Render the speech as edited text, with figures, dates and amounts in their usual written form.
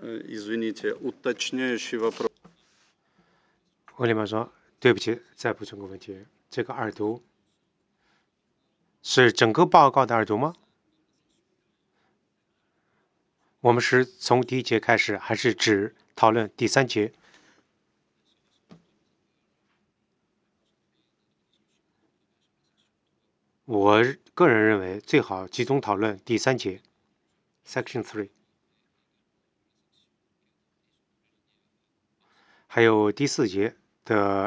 Извините, уточняющий вопрос. 我立马说，对不起，再补充个问题，这个二读是整个报告的二读吗？我们是从第一节开始，还是只讨论第3节？我个人认为最好集中讨论第3节 ，Section 3，还有第4节的